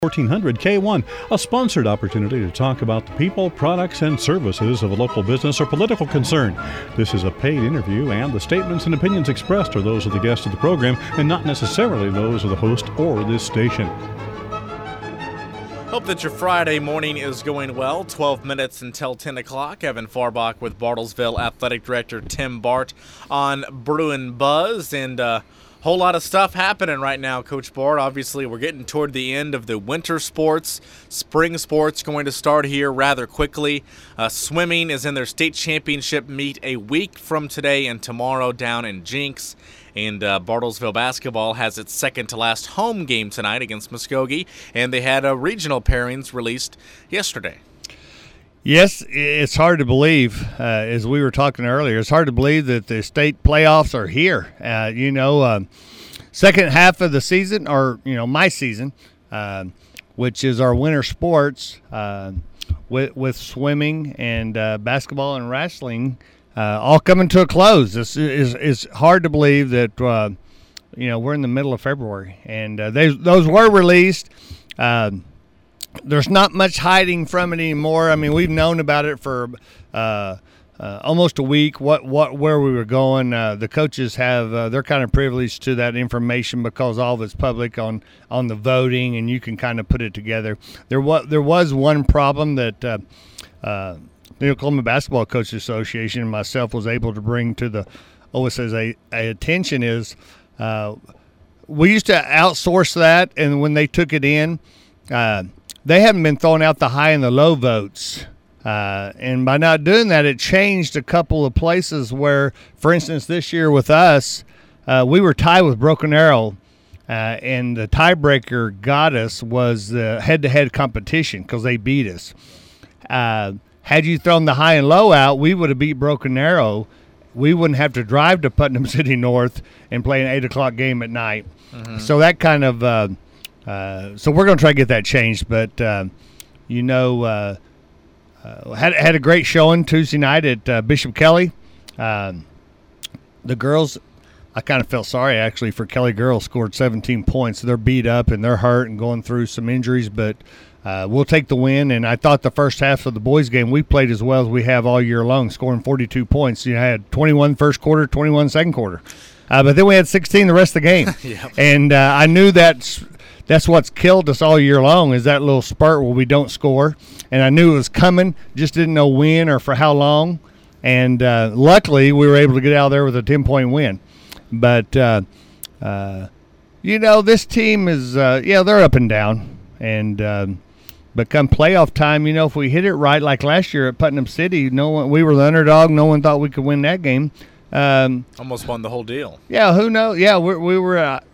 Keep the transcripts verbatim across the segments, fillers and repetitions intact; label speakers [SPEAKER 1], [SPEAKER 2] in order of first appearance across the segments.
[SPEAKER 1] fourteen hundred K one, a sponsored opportunity to talk about the people, products, and services of a local business or political concern. This is a paid interview, and the statements and opinions expressed are those of the guest of the program and not necessarily those of the host or this station.
[SPEAKER 2] Hope that your Friday morning is going well. twelve minutes until ten o'clock. Evan Farbach with Bartlesville Athletic Director Tim Bart on Bruin Buzz. And uh whole lot of stuff happening right now, Coach Bart. Obviously, we're getting toward the end of the winter sports. Spring sports going to start here rather quickly. Uh, swimming is in their state championship meet a week from today and tomorrow down in Jinx. And uh, Bartlesville basketball has its second-to-last home game tonight against Muskogee. And they had uh, regional pairings released yesterday.
[SPEAKER 3] Yes, it's hard to believe, uh, as we were talking earlier, it's hard to believe that the state playoffs are here. Uh, you know, uh, second half of the season, or, you know, my season, uh, which is our winter sports, uh, with, with swimming and uh, basketball and wrestling, uh, all coming to a close. It's, it's, it's hard to believe that, uh, you know, we're in the middle of February. And uh, they, those were released. Uh, There's not much hiding from it anymore. I mean, we've known about it for uh, uh, almost a week. What, what, where we were going. Uh, the coaches have uh, they're kind of privileged to that information because all of it's public on, on the voting, and you can kind of put it together. There was there was one problem that uh, uh, the Oklahoma Basketball Coaches Association and myself was able to bring to the O S S A attention is uh, we used to outsource that, and when they took it in. Uh, They haven't been throwing out the high and the low votes. Uh, and by not doing that, it changed a couple of places where, for instance, this year with us, uh, we were tied with Broken Arrow, uh, and the tiebreaker got us was the head-to-head competition because they beat us. Uh, had you thrown the high and low out, we would have beat Broken Arrow. We wouldn't have to drive to Putnam City North and play an eight o'clock game at night. Mm-hmm. So that kind of uh, – Uh, so we're going to try to get that changed, but uh, you know, uh, uh, had had a great showing Tuesday night at uh, Bishop Kelly. Uh, the girls, I kind of felt sorry actually for Kelly girls. Scored seventeen points. They're beat up and they're hurt and going through some injuries, but uh, we'll take the win. And I thought the first half of the boys' game we played as well as we have all year long, scoring forty-two points. You know, I had twenty-one first quarter, twenty-one second quarter, uh, but then we had sixteen the rest of the game, yep. and uh, I knew that. That's what's killed us all year long is that little spurt where we don't score. And I knew it was coming, just didn't know when or for how long. And uh, luckily, we were able to get out of there with a ten-point win. But, uh, uh, you know, this team is, uh, yeah, they're up and down. And um, but come playoff time, you know, if we hit it right like last year at Putnam City, no one, we were the underdog. No one thought we could win that game. Um,
[SPEAKER 2] Almost won the whole deal.
[SPEAKER 3] Yeah, who knows? Yeah, we, we were uh, –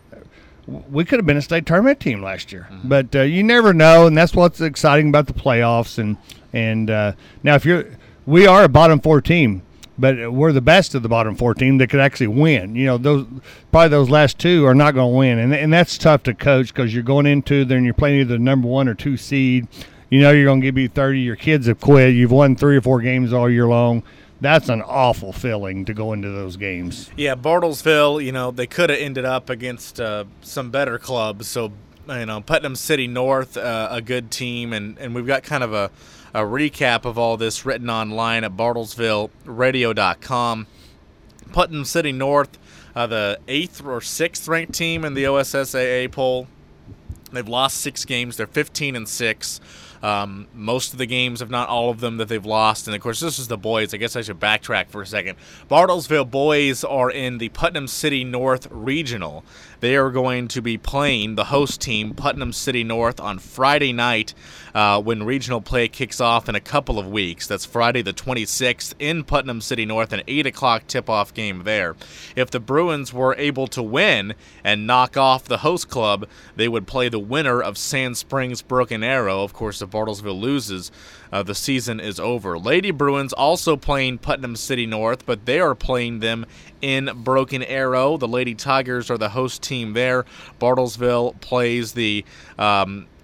[SPEAKER 3] we could have been a state tournament team last year, mm-hmm. but uh, you never know, and that's what's exciting about the playoffs. And and uh, now, if you're, we are a bottom four team, but we're the best of the bottom four team that could actually win. You know, those probably those last two are not going to win, and and that's tough to coach because you're going into there and you're playing either the number one or two seed. You know, you're going to give you thirty. Your kids have quit. You've won three or four games all year long. That's an awful feeling to go into those games.
[SPEAKER 2] Yeah, Bartlesville, you know, they could have ended up against uh, some better clubs. So, you know, Putnam City North, uh, a good team. And, and we've got kind of a, a recap of all this written online at bartlesville radio dot com. Putnam City North, uh, the eighth or sixth ranked team in the O S S A A poll. They've lost six games. They're fifteen and six. Um, most of the games, if not all of them, that they've lost. And, of course, this is the boys. I guess I should backtrack for a second. Bartlesville boys are in the Putnam City North Regional. They are going to be playing the host team, Putnam City North, on Friday night uh, when regional play kicks off in a couple of weeks. That's Friday the twenty-sixth in Putnam City North, an eight o'clock tip-off game there. If the Bruins were able to win and knock off the host club, they would play the winner of Sand Springs Broken Arrow. Of course, if Bartlesville loses, uh, the season is over. Lady Bruins also playing Putnam City North, but they are playing them in Broken Arrow. The Lady Tigers are the host team there. Bartlesville plays the um,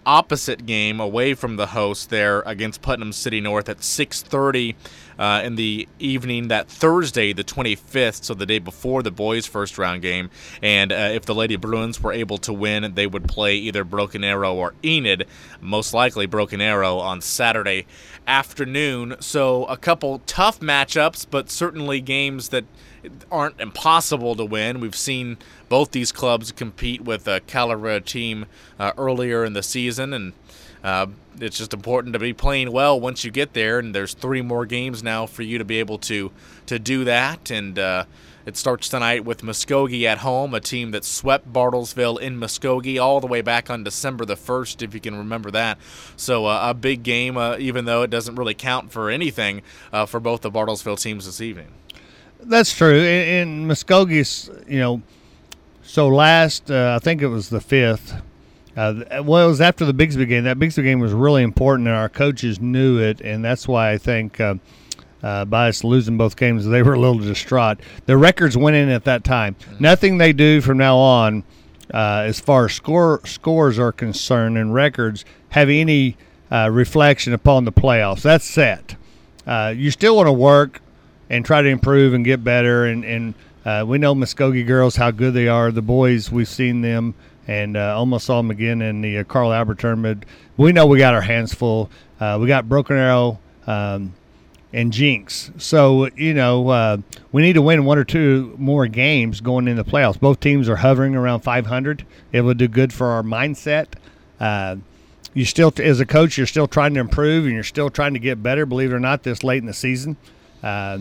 [SPEAKER 2] opposite game away from the host there against Putnam City North at six thirty uh, in the evening that Thursday, the twenty-fifth, so the day before the boys' first round game. And uh, if the Lady Bruins were able to win, they would play either Broken Arrow or Enid, most likely Broken Arrow, on Saturday afternoon. So a couple tough matchups, but certainly games that aren't impossible to win. We've seen both these clubs compete with a Calera team uh, earlier in the season, and uh, it's just important to be playing well once you get there. And there's three more games now for you to be able to to do that. And uh, it starts tonight with Muskogee at home, a team that swept Bartlesville in Muskogee all the way back on December the first, if you can remember that. So uh, a big game, uh, even though it doesn't really count for anything uh, for both the Bartlesville teams this evening.
[SPEAKER 3] That's true. In, in Muskogee's, you know, so last, uh, I think it was the fifth. Uh, well, it was after the Bigsby game. That Bigsby game was really important, and our coaches knew it, and that's why I think uh, uh, by us losing both games, they were a little distraught. The records went in at that time. Mm-hmm. Nothing they do from now on, uh, as far as score scores are concerned and records, have any uh, reflection upon the playoffs. That's set. Uh, you still want to work and try to improve and get better. And, and uh, we know Muskogee girls, how good they are. The boys, we've seen them and uh, almost saw them again in the uh, Carl Albert tournament. We know we got our hands full. Uh, we got Broken Arrow um, and Jinx. So, you know, uh, we need to win one or two more games going in the playoffs. Both teams are hovering around five hundred. It would do good for our mindset. Uh, you still, as a coach, you're still trying to improve and you're still trying to get better, believe it or not, this late in the season. Uh,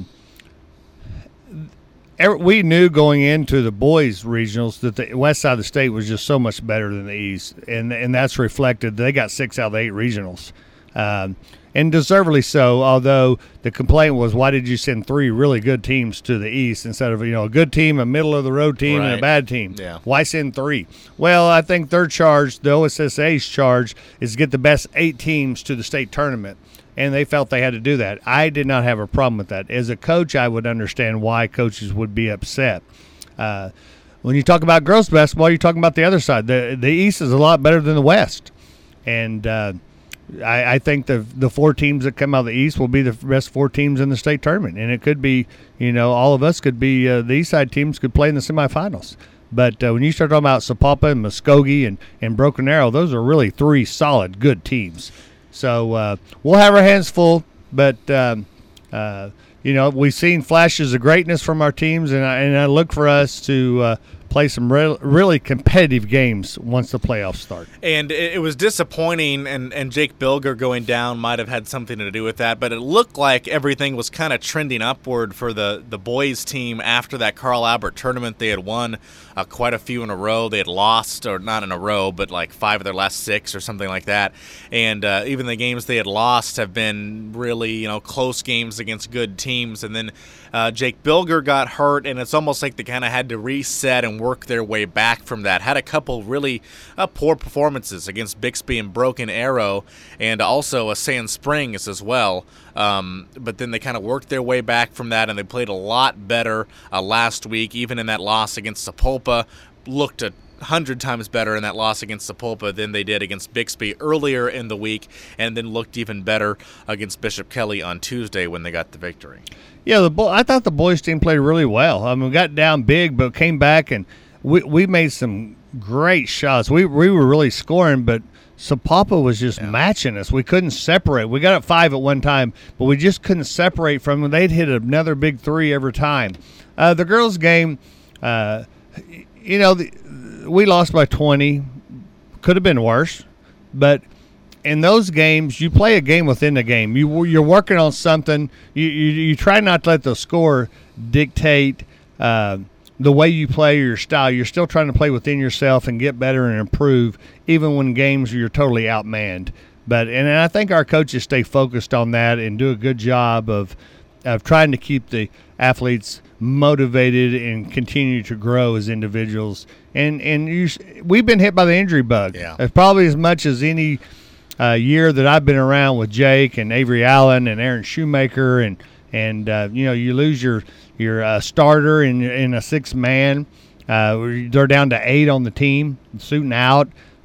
[SPEAKER 3] we knew going into the boys regionals that the west side of the state was just so much better than the east, and and that's reflected. They got six out of the eight regionals, um, and deservedly so. Although the complaint was, why did you send three really good teams to the east instead of, you know, a good team, a middle of the road team, right, and a bad team?
[SPEAKER 2] Yeah.
[SPEAKER 3] Why send three? Well, I think their charge, the O S S A's charge, is to get the best eight teams to the state tournament. And they felt they had to do that. I did not have a problem with that. As a coach, I would understand why coaches would be upset. Uh, when you talk about girls basketball, you're talking about the other side. The the East is a lot better than the West. And uh, I, I think the the four teams that come out of the East will be the best four teams in the state tournament. And it could be, you know, all of us could be, uh, the East side teams could play in the semifinals. But uh, when you start talking about Sapulpa and Muskogee and, and Broken Arrow, those are really three solid, good teams. So uh, we'll have our hands full, but, um, uh, you know, we've seen flashes of greatness from our teams, and I, and I look for us to uh, play some re- really competitive games once the playoffs start.
[SPEAKER 2] And it, it was disappointing, and, and Jake Bilger going down might have had something to do with that, but it looked like everything was kind of trending upward for the, the boys team after that Carl Albert tournament. They had won uh, quite a few in a row. They had lost, or not in a row, but like five of their last six or something like that. And uh, even the games they had lost have been really, you know, close games against good teams. And then uh, Jake Bilger got hurt, and it's almost like they kind of had to reset and work their way back from that. Had a couple really uh, poor performances against Bixby and Broken Arrow, and also a Sand Springs as well. Um, but then they kind of worked their way back from that, and they played a lot better uh, last week. Even in that loss against Sapulpa, looked a hundred times better in that loss against Sapulpa than they did against Bixby earlier in the week, and then looked even better against Bishop Kelly on Tuesday when they got the victory.
[SPEAKER 3] Yeah, the bo- I thought the boys team played really well. I mean, we got down big, but came back, and we we made some great shots. We we were really scoring, but Sapulpa was just yeah. matching us. We couldn't separate. We got up five at one time, but we just couldn't separate from them. They'd hit another big three every time. Uh, the girls' game, uh, you know, the, we lost by twenty. Could have been worse, but in those games, you play a game within the game. You you're working on something. You you, you try not to let the score dictate uh, the way you play or your style. You're still trying to play within yourself and get better and improve, even when games you're totally outmanned. But and I think our coaches stay focused on that and do a good job of of trying to keep the athletes motivated and continue to grow as individuals. And and you, we've been hit by the injury bug.
[SPEAKER 2] Yeah.
[SPEAKER 3] It's probably as much as any uh, year that I've been around with Jake and Avery Allen and Aaron Shoemaker, and and uh, you know, you lose your your uh, starter in in a six man. Uh, they're down to eight on the team, shooting out.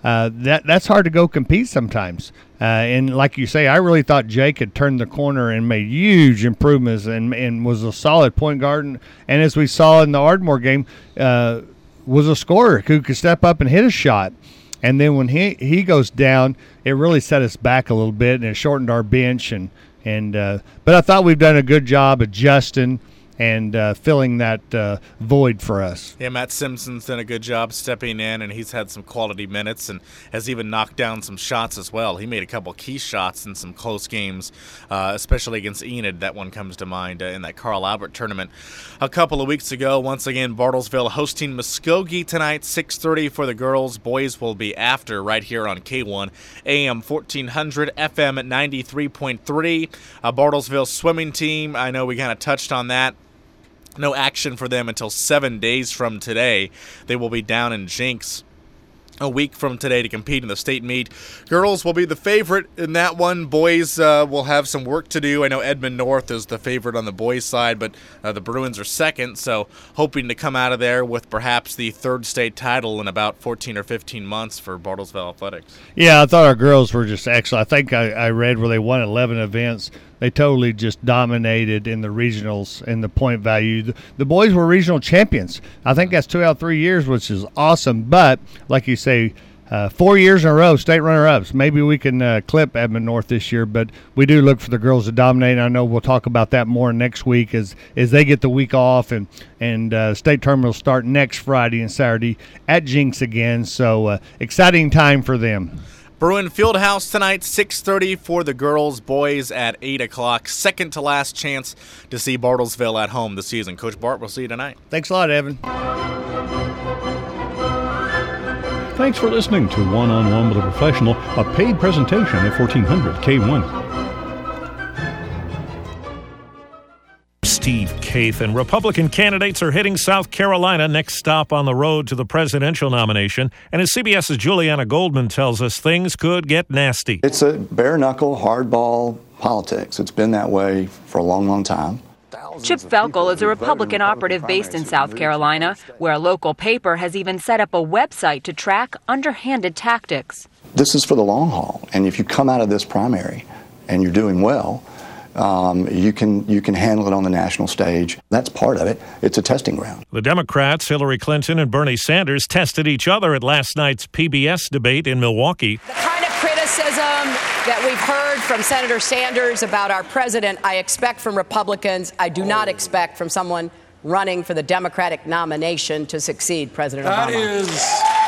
[SPEAKER 3] uh, that that's hard to go compete sometimes. Uh, and like you say, I really thought Jake had turned the corner and made huge improvements and, and was a solid point guard. And, and as we saw in the Ardmore game, uh, was a scorer who could step up and hit a shot. And then when he, he goes down, it really set us back a little bit, and it shortened our bench. And, and uh, but I thought we've done a good job adjusting and uh, filling that uh, void for us.
[SPEAKER 2] Yeah, Matt Simpson's done a good job stepping in, and he's had some quality minutes and has even knocked down some shots as well. He made a couple key shots in some close games, uh, especially against Enid. That one comes to mind uh, in that Carl Albert tournament a couple of weeks ago. Once again, Bartlesville hosting Muskogee tonight, six thirty for the girls. Boys will be after right here on K one, A M fourteen hundred, F M at ninety-three point three. Uh, Bartlesville swimming team, I know we kind of touched on that. No action for them until seven days from today. They will be down in Jinx a week from today to compete in the state meet. Girls will be the favorite in that one. Boys uh, will have some work to do. I know Edmond North is the favorite on the boys' side, but uh, the Bruins are second, so hoping to come out of there with perhaps the third state title in about fourteen or fifteen months for Bartlesville Athletics.
[SPEAKER 3] Yeah, I thought our girls were just excellent. I think I, I read where they won eleven events. They totally just dominated in the regionals and the point value. The, the boys were regional champions. I think that's two out of three years, which is awesome. But, like you say, uh, four years in a row, state runner-ups. Maybe we can uh, clip Edmond North this year, but we do look for the girls to dominate. I know we'll talk about that more next week as, as they get the week off, and, and uh, state tournament will start next Friday and Saturday at Jinx again. So, uh, exciting time for them.
[SPEAKER 2] Bruin Fieldhouse tonight, six thirty for the girls, boys at eight o'clock. Second to last chance to see Bartlesville at home this season. Coach Bart, we'll see you tonight.
[SPEAKER 3] Thanks a lot, Evan.
[SPEAKER 1] Thanks for listening to One-on-One with a Professional, a paid presentation of fourteen hundred K one.
[SPEAKER 4] Steve Kaith and Republican candidates are hitting South Carolina, next stop on the road to the presidential nomination. And as CBS's Juliana Goldman tells us, things could get nasty.
[SPEAKER 5] It's a bare-knuckle, hardball politics. It's been that way for a long, long time.
[SPEAKER 6] Chip Felkel is a Republican operative based in South Carolina, where a local paper has even set up a website to track underhanded tactics.
[SPEAKER 5] This is for the long haul, and if you come out of this primary and you're doing well, Um, you can you can handle it on the national stage. That's part of it. It's a testing ground.
[SPEAKER 4] The Democrats, Hillary Clinton and Bernie Sanders, tested each other at last night's P B S debate in Milwaukee.
[SPEAKER 7] The kind of criticism that we've heard from Senator Sanders about our president, I expect from Republicans. I do not expect from someone running for the Democratic nomination to succeed President
[SPEAKER 8] that
[SPEAKER 7] Obama.
[SPEAKER 8] Is,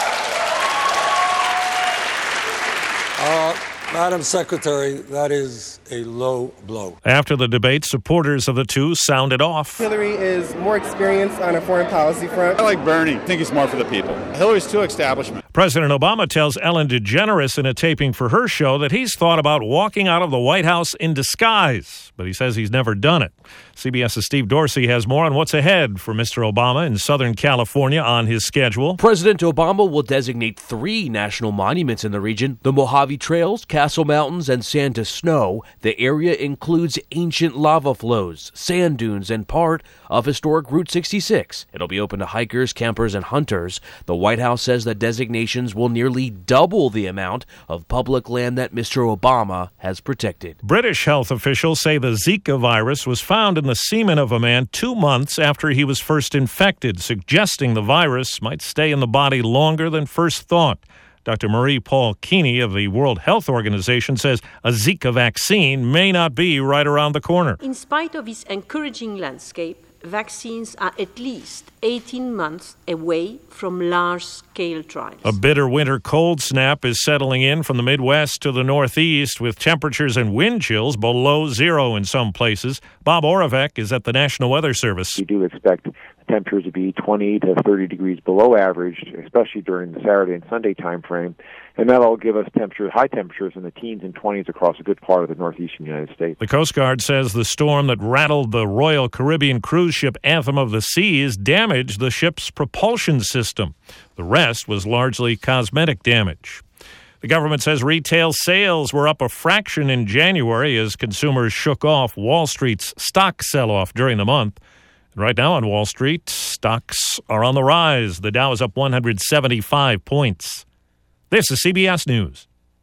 [SPEAKER 8] uh, Madam Secretary, that is a low blow.
[SPEAKER 4] After the debate, supporters of the two sounded off.
[SPEAKER 9] Hillary is more experienced on a foreign policy front.
[SPEAKER 10] I like Bernie. I think he's more for the people. Hillary's too establishment.
[SPEAKER 4] President Obama tells Ellen DeGeneres in a taping for her show that he's thought about walking out of the White House in disguise, but he says he's never done it. CBS's Steve Dorsey has more on what's ahead for Mister Obama in Southern California on his schedule.
[SPEAKER 11] President Obama will designate three national monuments in the region: the Mojave Trails, Castle Mountains, and Santa Snow. The area includes ancient lava flows, sand dunes, and part of historic Route sixty-six. It'll be open to hikers, campers, and hunters. The White House says the designations will nearly double the amount of public land that Mister Obama has protected.
[SPEAKER 4] British health officials say the Zika virus was found in the semen of a man two months after he was first infected, suggesting the virus might stay in the body longer than first thought. Doctor Marie Paul Keeney of the World Health Organization says a Zika vaccine may not be right around the corner.
[SPEAKER 12] In spite of this encouraging landscape, vaccines are at least eighteen months away from large-scale trials.
[SPEAKER 4] A bitter winter cold snap is settling in from the Midwest to the Northeast, with temperatures and wind chills below zero in some places. Bob Oravec is at the National Weather Service.
[SPEAKER 13] We do expect temperatures to be twenty to thirty degrees below average, especially during the Saturday and Sunday time frame. And that'll give us temperature, high temperatures in the teens and twenties across a good part of the northeastern United States.
[SPEAKER 4] The Coast Guard says the storm that rattled the Royal Caribbean cruise ship Anthem of the Seas damaged the ship's propulsion system. The rest was largely cosmetic damage. The government says retail sales were up a fraction in January as consumers shook off Wall Street's stock sell-off during the month. Right now on Wall Street, stocks are on the rise. The Dow is up one hundred seventy-five points. This is C B S News.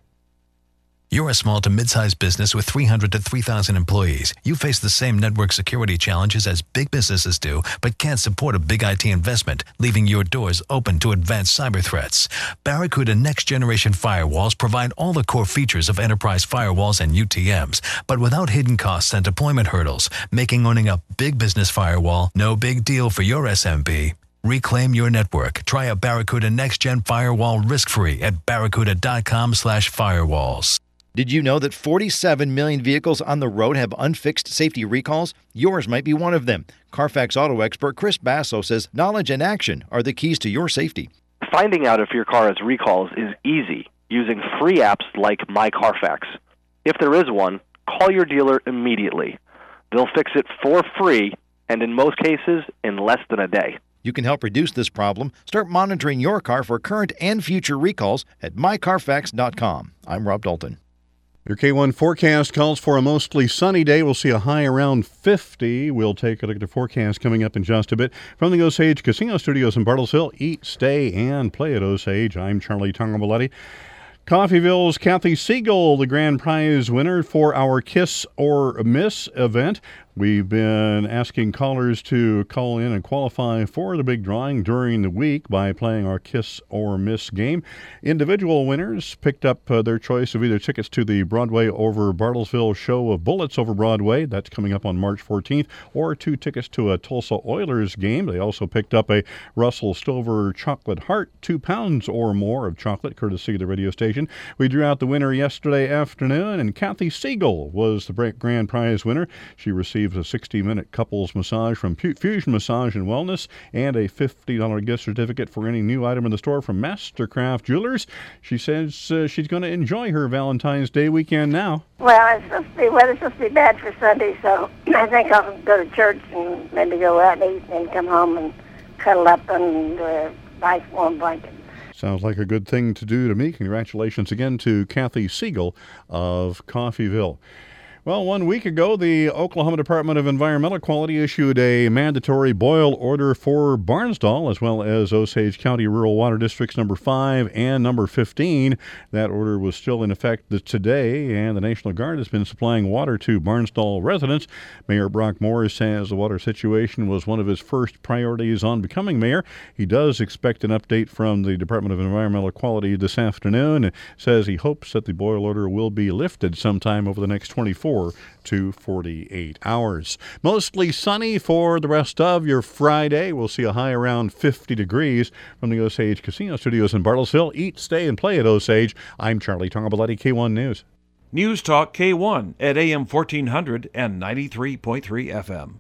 [SPEAKER 14] You're a small to mid-sized business with three hundred to three thousand employees. You face the same network security challenges as big businesses do, but can't support a big I T investment, leaving your doors open to advanced cyber threats. Barracuda next-generation firewalls provide all the core features of enterprise firewalls and U T Ms, but without hidden costs and deployment hurdles, making owning a big business firewall no big deal for your S M B. Reclaim your network. Try a Barracuda next-gen firewall risk-free at barracuda.com slash firewalls.
[SPEAKER 15] Did you know that forty-seven million vehicles on the road have unfixed safety recalls? Yours might be one of them. Carfax Auto expert Chris Basso says knowledge and action are the keys to your safety.
[SPEAKER 16] Finding out if your car has recalls is easy using free apps like My Carfax. If there is one, call your dealer immediately. They'll fix it for free, and in most cases, in less than a day.
[SPEAKER 15] You can help reduce this problem. Start monitoring your car for current and future recalls at my carfax dot com. I'm Rob Dalton.
[SPEAKER 1] Your K one forecast calls for a mostly sunny day. We'll see a high around fifty. We'll take a look at the forecast coming up in just a bit. From the Osage Casino Studios in Bartlesville, eat, stay, and play at Osage. I'm Charlie Tongabolotti. Coffeyville's Kathy Siegel, the grand prize winner for our Kiss or Miss event. We've been asking callers to call in and qualify for the big drawing during the week by playing our Kiss or Miss game. Individual winners picked up uh, their choice of either tickets to the Broadway over Bartlesville show of Bullets over Broadway. That's coming up on March fourteenth. Or two tickets to a Tulsa Oilers game. They also picked up a Russell Stover Chocolate Heart, two pounds or more of chocolate, courtesy of the radio station. We drew out the winner yesterday afternoon, and Kathy Siegel was the grand prize winner. She received a sixty-minute couples massage from Fusion Massage and Wellness and a fifty dollars gift certificate for any new item in the store from Mastercraft Jewelers. She says uh, she's going to enjoy her Valentine's Day weekend now.
[SPEAKER 17] Well, it's supposed to be, weather's supposed to be bad for Sunday, so I think I'll go to church and maybe go out and eat and come home and cuddle up under a nice warm blanket.
[SPEAKER 1] Sounds like a good thing to do to me. Congratulations again to Kathy Siegel of Coffeyville. Well, one week ago, the Oklahoma Department of Environmental Quality issued a mandatory boil order for Barnsdall, as well as Osage County Rural Water Districts number five and number fifteen. That order was still in effect today, and the National Guard has been supplying water to Barnsdall residents. Mayor Brock Morris says the water situation was one of his first priorities on becoming mayor. He does expect an update from the Department of Environmental Quality this afternoon, and says he hopes that the boil order will be lifted sometime over the next twenty-four to forty-eight hours. Mostly sunny for the rest of your Friday. We'll see a high around fifty degrees from the Osage Casino Studios in Bartlesville. Eat, stay, and play at Osage. I'm Charlie Tongabolotti, K one News.
[SPEAKER 18] News Talk K one at A M fourteen hundred and ninety-three point three F M.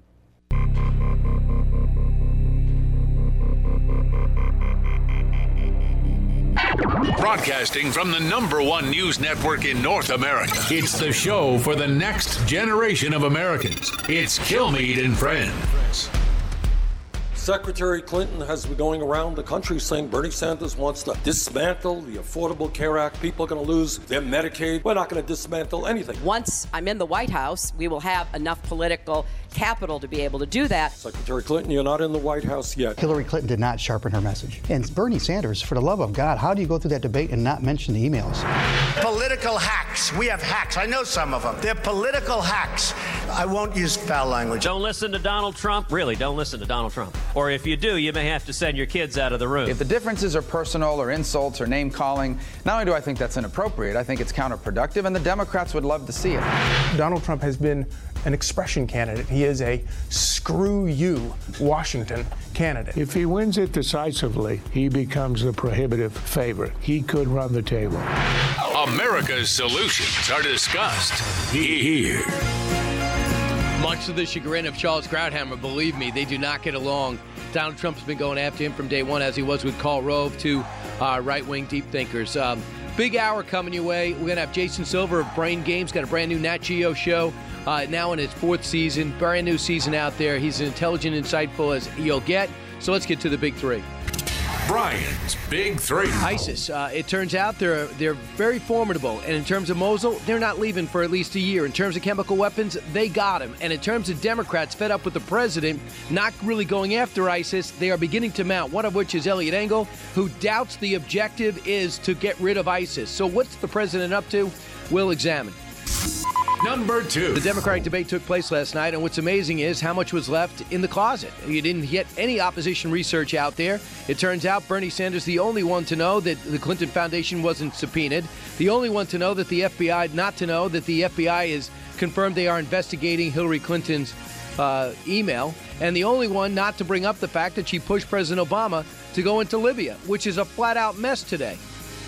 [SPEAKER 19] Broadcasting from the number one news network in North America. It's the show for the next generation of Americans. It's Kilmeade and Friends.
[SPEAKER 8] Secretary Clinton has been going around the country saying Bernie Sanders wants to dismantle the Affordable Care Act. People are going to lose their Medicaid. We're not going to dismantle anything.
[SPEAKER 7] Once I'm in the White House, we will have enough political capital to be able to do that.
[SPEAKER 8] Secretary Clinton, you're not in the White House yet.
[SPEAKER 20] Hillary Clinton did not sharpen her message. And Bernie Sanders, for the love of God, how do you go through that debate and not mention the emails?
[SPEAKER 21] Political hacks. We have hacks. I know some of them. They're political hacks. I won't use foul language.
[SPEAKER 22] Don't listen to Donald Trump. Really, don't listen to Donald Trump. Or if you do, you may have to send your kids out of the room.
[SPEAKER 23] If the differences are personal or insults or name-calling, not only do I think that's inappropriate, I think it's counterproductive, and the Democrats would love to see it.
[SPEAKER 9] Donald Trump has been an expression candidate. He is a screw you Washington candidate.
[SPEAKER 24] If he wins it decisively, he becomes the prohibitive favorite. He could run the table.
[SPEAKER 19] America's solutions are discussed here.
[SPEAKER 25] Much to the chagrin of Charles Krauthammer, believe me, they do not get along. Donald Trump's been going after him from day one, as he was with Karl Rove, to uh, right-wing deep thinkers. Um, big hour coming your way. We're going to have Jason Silver of Brain Games, got a brand new Nat Geo show, uh, now in its fourth season, brand new season out there. He's as intelligent and insightful as you'll get. So let's get to the big three.
[SPEAKER 19] Brian's Big Three.
[SPEAKER 25] ISIS, uh, it turns out they're they're very formidable. And in terms of Mosul, they're not leaving for at least a year. In terms of chemical weapons, they got him. And in terms of Democrats fed up with the president not really going after ISIS, they are beginning to mount, one of which is Elliot Engel, who doubts the objective is to get rid of ISIS. So what's the president up to? We'll examine.
[SPEAKER 19] Number two.
[SPEAKER 25] The Democratic debate took place last night, and what's amazing is how much was left in the closet. You didn't get any opposition research out there. It turns out Bernie Sanders, the only one to know that the Clinton Foundation wasn't subpoenaed, the only one to know that the F B I, not to know that the F B I is confirmed they are investigating Hillary Clinton's uh, email, and the only one not to bring up the fact that she pushed President Obama to go into Libya, which is a flat-out mess today.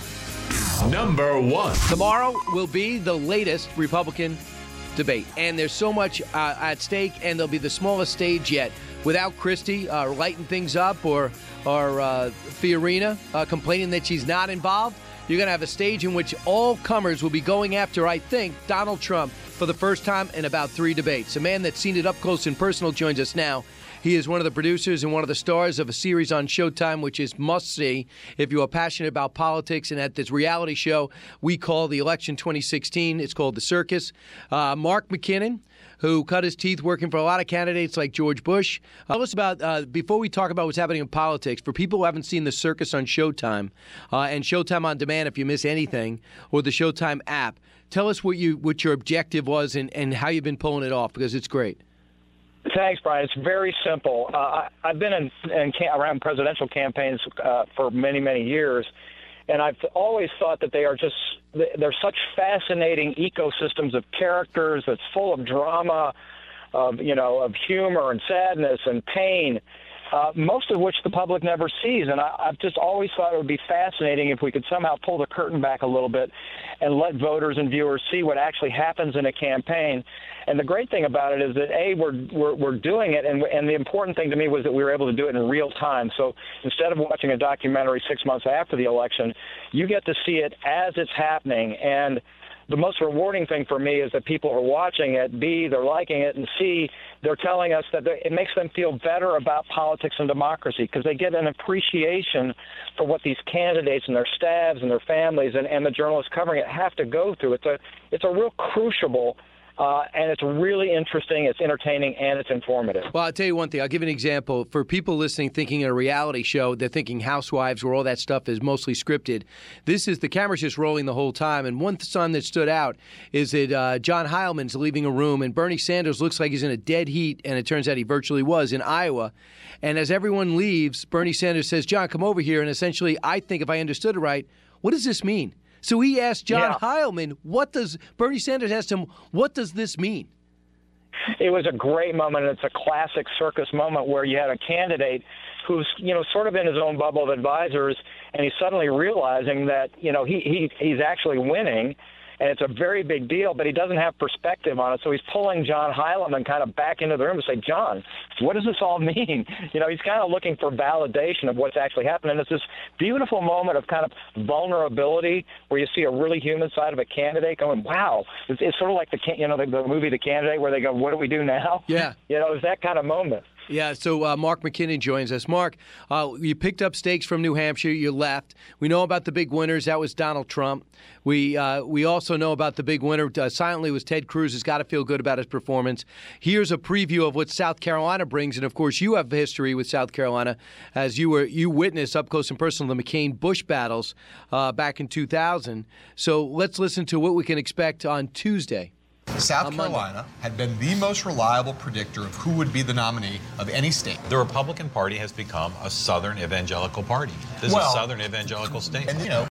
[SPEAKER 19] Number one.
[SPEAKER 25] Tomorrow will be the latest Republican debate, and there's so much uh, at stake, and there'll be the smallest stage yet. Without Christie uh, lighting things up, or or uh, Fiorina uh, complaining that she's not involved, you're going to have a stage in which all comers will be going after, I think, Donald Trump for the first time in about three debates. A man that's seen it up close and personal joins us now. He is one of the producers and one of the stars of a series on Showtime, which is must-see if you are passionate about politics. And at this reality show we call the Election twenty sixteen, it's called The Circus. Uh, Mark McKinnon, who cut his teeth working for a lot of candidates like George Bush. Uh, tell us about, uh, before we talk about what's happening in politics, for people who haven't seen The Circus on Showtime, uh, and Showtime On Demand if you miss anything, or the Showtime app, tell us what you what your objective was and, and how you've been pulling it off, because it's great.
[SPEAKER 2] Thanks, Brian. It's very simple. Uh, I, I've been in, in cam- around presidential campaigns uh, for many, many years, and I've always thought that they are just they're such fascinating ecosystems of characters that's full of drama, of you know, of humor and sadness and pain. Uh, most of which the public never sees. And I, I've just always thought it would be fascinating if we could somehow pull the curtain back a little bit and let voters and viewers see what actually happens in a campaign. And the great thing about it is that, A, we're, we're, we're doing it, and, and the important thing to me was that we were able to do it in real time. So instead of watching a documentary six months after the election, you get to see it as it's happening. And the most rewarding thing for me is that people are watching it, B, they're liking it, and C, they're telling us that it makes them feel better about politics and democracy because they get an appreciation for what these candidates and their staffs and their families and, and the journalists covering it have to go through. It's a, it's a real crucible. Uh, and it's really interesting, it's entertaining, and it's informative.
[SPEAKER 25] Well, I'll tell you one thing. I'll give you an example. For people listening thinking a reality show, they're thinking Housewives where all that stuff is mostly scripted. This is, the camera's just rolling the whole time. And one sign that stood out is that uh, John Heilman's leaving a room, and Bernie Sanders looks like he's in a dead heat, and it turns out he virtually was, in Iowa. And as everyone leaves, Bernie Sanders says, John, come over here. And essentially, I think if I understood it right, what does this mean? So he asked John yeah. Heilman, what does, Bernie Sanders asked him, what does this mean?
[SPEAKER 2] It was a great moment, and it's a classic circus moment where you had a candidate who's, you know, sort of in his own bubble of advisors, and he's suddenly realizing that, you know, he, he he's actually winning, and it's a very big deal, but he doesn't have perspective on it. So he's pulling John Heilemann kind of back into the room to say, John, what does this all mean? You know, he's kind of looking for validation of what's actually happening. And it's this beautiful moment of kind of vulnerability where you see a really human side of a candidate going, wow. It's, it's sort of like the, you know, the, the movie The Candidate where they go, what do we do now?
[SPEAKER 25] Yeah.
[SPEAKER 2] You know, it's that kind of moment.
[SPEAKER 25] Yeah, so uh, Mark McKinnon joins us. Mark, uh, you picked up stakes from New Hampshire. You left. We know about the big winners. That was Donald Trump. We uh, we also know about the big winner. Uh, silently was Ted Cruz. Has got to feel good about his performance. Here's a preview of what South Carolina brings, and of course, you have history with South Carolina, as you were you witnessed up close and personal the McCain-Bush battles uh, back in two thousand. So let's listen to what we can expect on Tuesday.
[SPEAKER 3] South Carolina had been the most reliable predictor of who would be the nominee of any state.
[SPEAKER 5] The Republican Party has become a Southern evangelical party. This
[SPEAKER 3] well,
[SPEAKER 5] is a Southern evangelical state.
[SPEAKER 3] And, you know,